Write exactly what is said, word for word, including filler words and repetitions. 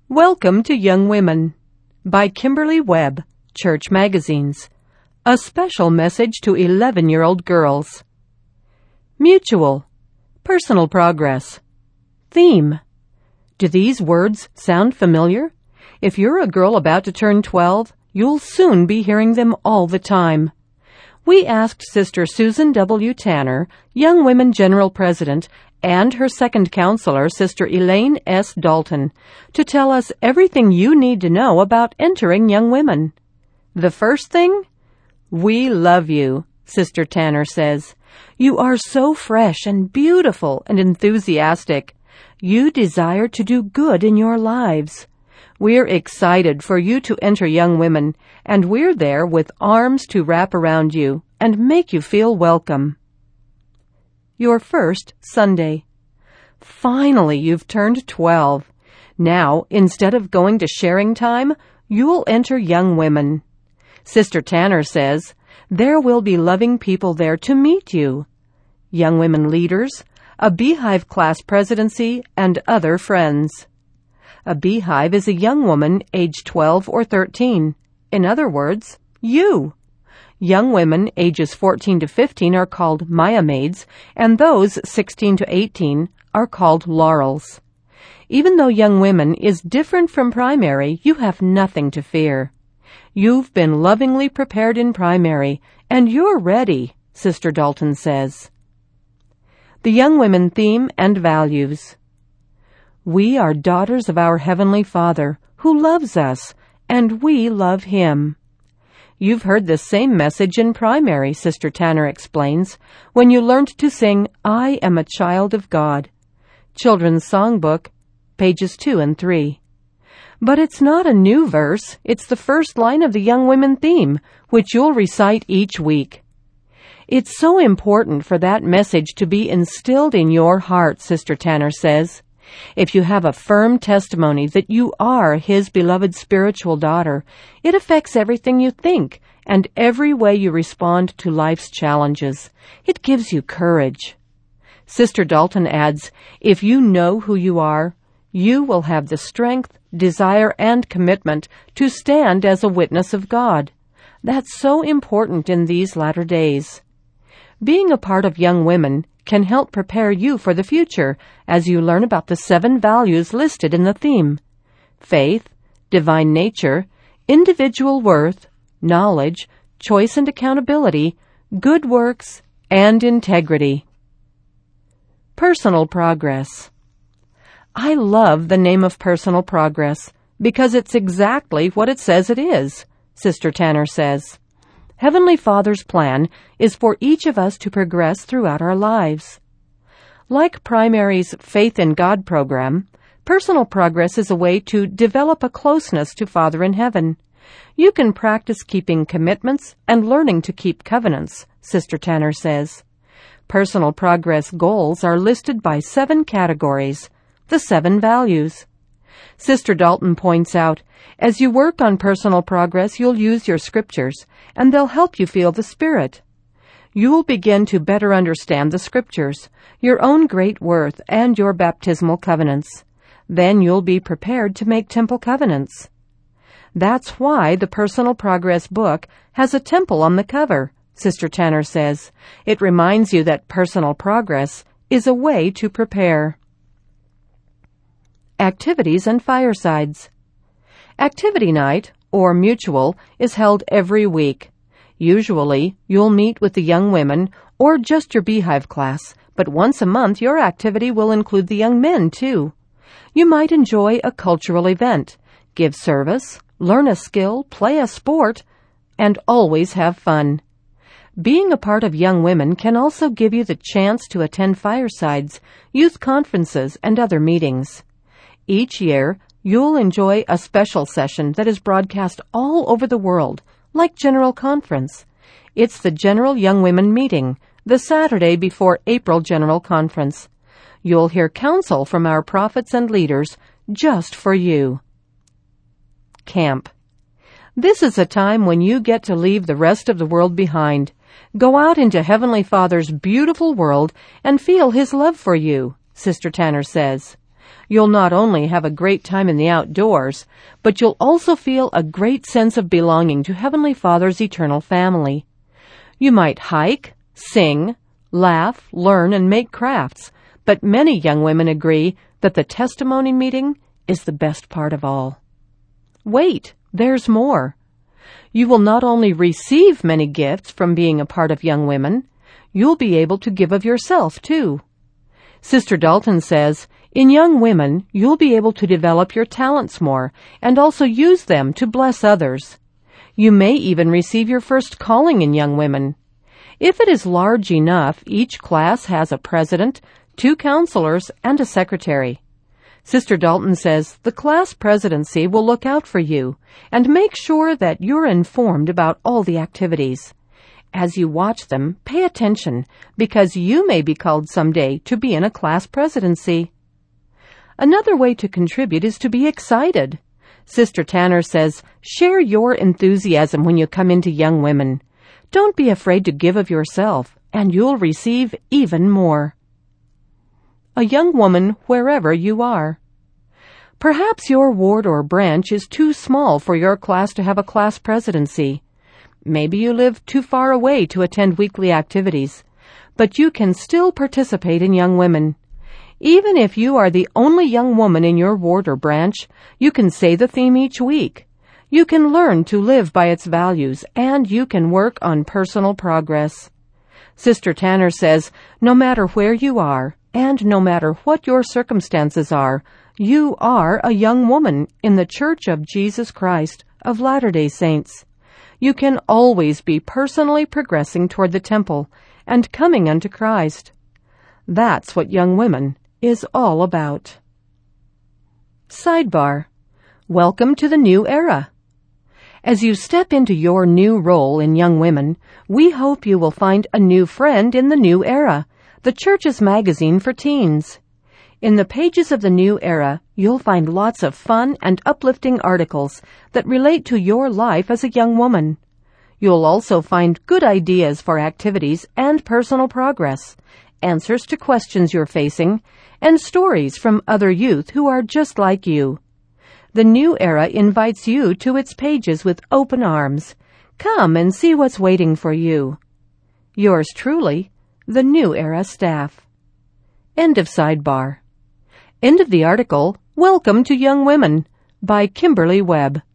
Welcome to Young Women by Kimberly Webb, Church Magazines. A special message to eleven-year-old girls. Mutual. Personal progress. Theme. Do these words sound familiar? If you're a girl about to turn twelve, you'll soon be hearing them all the time. We asked Sister Susan W. Tanner, Young Women General President, and her second counselor, Sister Elaine S. Dalton, to tell us everything you need to know about entering Young Women. The first thing? We love you, Sister Tanner says. You are so fresh and beautiful and enthusiastic. You desire to do good in your lives. We're excited for you to enter Young Women, and we're there with arms to wrap around you and make you feel welcome. Your first Sunday. Finally, you've turned twelve. Now, instead of going to sharing time, you'll enter Young Women. Sister Tanner says, there will be loving people there to meet you. Young Women leaders, a Beehive class presidency, and other friends. A beehive is a young woman aged twelve or thirteen. In other words, you. Young women ages fourteen to fifteen are called Maya maids, and those sixteen to eighteen are called Laurels. Even though Young Women is different from primary, you have nothing to fear. You've been lovingly prepared in primary, and you're ready, Sister Dalton says. The Young Women theme and values. We are daughters of our Heavenly Father, who loves us, and we love Him. You've heard this same message in primary, Sister Tanner explains, when you learned to sing, I am a child of God. Children's Songbook, pages two and three. But it's not a new verse, it's the first line of the Young Women theme, which you'll recite each week. It's so important for that message to be instilled in your heart, Sister Tanner says. If you have a firm testimony that you are His beloved spiritual daughter, it affects everything you think and every way you respond to life's challenges. It gives you courage. Sister Dalton adds, if you know who you are, you will have the strength, desire, and commitment to stand as a witness of God. That's so important in these latter days. Being a part of Young Women can help prepare you for the future as you learn about the seven values listed in the theme: faith, divine nature, individual worth, knowledge, choice and accountability, good works, and integrity. Personal progress. I love the name of Personal Progress because it's exactly what it says it is, Sister Tanner says. Heavenly Father's plan is for each of us to progress throughout our lives. Like primary's Faith in God program, Personal Progress is a way to develop a closeness to Father in Heaven. You can practice keeping commitments and learning to keep covenants, Sister Tanner says. Personal Progress goals are listed by seven categories, the seven values. Sister Dalton points out, as you work on Personal Progress, you'll use your scriptures, and they'll help you feel the Spirit. You'll begin to better understand the scriptures, your own great worth, and your baptismal covenants. Then you'll be prepared to make temple covenants. That's why the Personal Progress book has a temple on the cover, Sister Tanner says. It reminds you that personal progress is a way to prepare. Activities and firesides. Activity night, or mutual, is held every week. Usually, you'll meet with the young women or just your Beehive class, but once a month your activity will include the young men, too. You might enjoy a cultural event, give service, learn a skill, play a sport, and always have fun. Being a part of Young Women can also give you the chance to attend firesides, youth conferences, and other meetings. Each year, you'll enjoy a special session that is broadcast all over the world, like General Conference. It's the General Young Women Meeting, the Saturday before April General Conference. You'll hear counsel from our prophets and leaders just for you. Camp. This is a time when you get to leave the rest of the world behind. Go out into Heavenly Father's beautiful world and feel His love for you, Sister Tanner says. You'll not only have a great time in the outdoors, but you'll also feel a great sense of belonging to Heavenly Father's eternal family. You might hike, sing, laugh, learn, and make crafts, but many young women agree that the testimony meeting is the best part of all. Wait, there's more. You will not only receive many gifts from being a part of Young Women, you'll be able to give of yourself, too. Sister Dalton says, in Young Women, you'll be able to develop your talents more and also use them to bless others. You may even receive your first calling in Young Women. If it is large enough, each class has a president, two counselors, and a secretary. Sister Dalton says the class presidency will look out for you and make sure that you're informed about all the activities. As you watch them, pay attention, because you may be called someday to be in a class presidency. Another way to contribute is to be excited. Sister Tanner says, share your enthusiasm when you come into Young Women. Don't be afraid to give of yourself, and you'll receive even more. A young woman wherever you are. Perhaps your ward or branch is too small for your class to have a class presidency. Maybe you live too far away to attend weekly activities, but you can still participate in Young Women. Even if you are the only young woman in your ward or branch, you can say the theme each week. You can learn to live by its values, and you can work on personal progress. Sister Tanner says, no matter where you are, and no matter what your circumstances are, you are a young woman in the Church of Jesus Christ of Latter-day Saints. You can always be personally progressing toward the temple and coming unto Christ. That's what Young Women is all about. Sidebar. Welcome to the new era. As you step into your new role in Young Women, we hope you will find a new friend in the new era, the Church's magazine for teens. In the pages of the new era, you'll find lots of fun and uplifting articles that relate to your life as a young woman. You'll also find good ideas for activities and personal progress, answers to questions you're facing, and stories from other youth who are just like you. The new era invites you to its pages with open arms. Come and see what's waiting for you. Yours truly, the New Era staff. End of sidebar. End of the article, Welcome to Young Women, by Kimberly Webb.